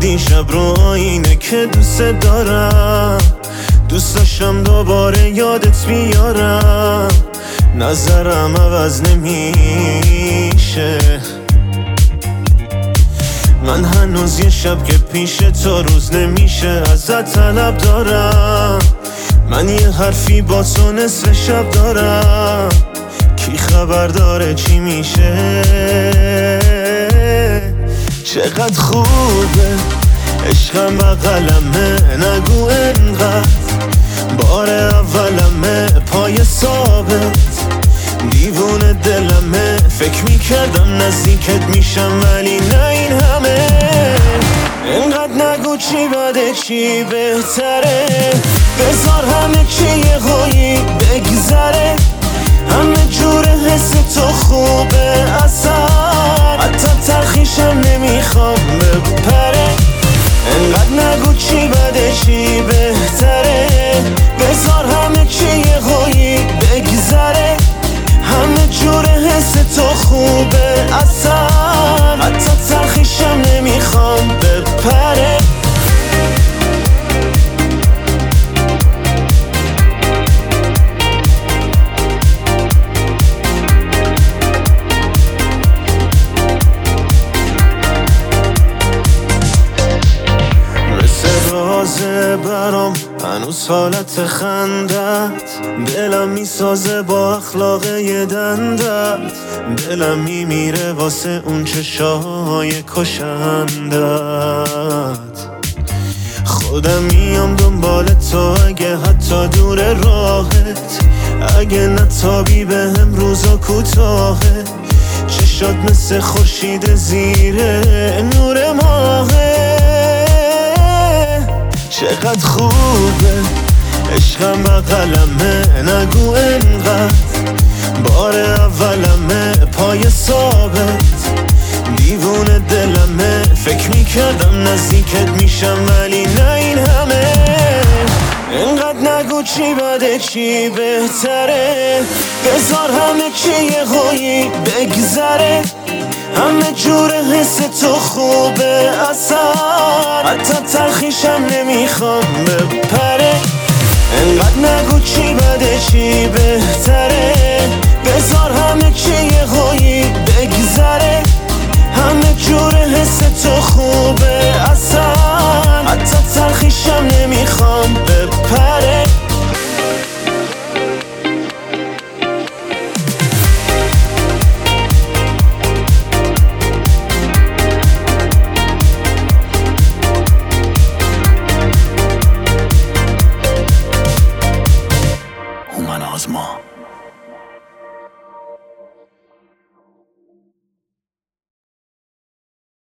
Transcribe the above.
دیشب رو آینه که دوست دارم، دوست داشتم دوباره یادت بیارم. نظرم عوض نمیشه، من هنوز یه شب که پیش تو روز نمیشه ازت طلب دارم. من یه حرفی با تو نصف شب دارم، کی خبر داره چی میشه؟ چقدر خوبه عشقم بغلمه، نگو انقدر بار اولمه، پای ثابت دیوونه دلمه. فکر میکردم نزدیکت میشم ولی نه این همه. انقدر نگو چی بده چی بهتره، بذار همه چی یه قوی بگذره. همه جور حس تو خوبه اصلا، حتی تلخیشم نمیخوام بپره. انقدر نگو چی بده چی بهتره، بذار همه چی یه قوی بگذره. همه جور حس تو خوبه اصلا، حتی تلخیشم نمیخوام بپره. برام هنوز حالت خندت، دلم میسازه با اخلاق یه دندت. دلم میمیره واسه اون چشای کشندت. خودم میام دنبال تو اگه حتی دور راهت، اگه نتابی به هم روزا کوتاهه. چشات مثل خورشید زیره نور ماهه. چقدر خوبه عشقم بغلمه، نگو انقدر بار اولمه، پای ثابت دیوونه دلمه. فکر میکردم نزدیکت میشم ولی نه این همه. انقدر نگو چی بده چی بهتره، بذار همه چی یه قوی بگذره. همه جور حس تو خوبه اصلا، حتی تلخیشم نمیخوام بپره. انقدر نگو چی بده چی بهتره، بذار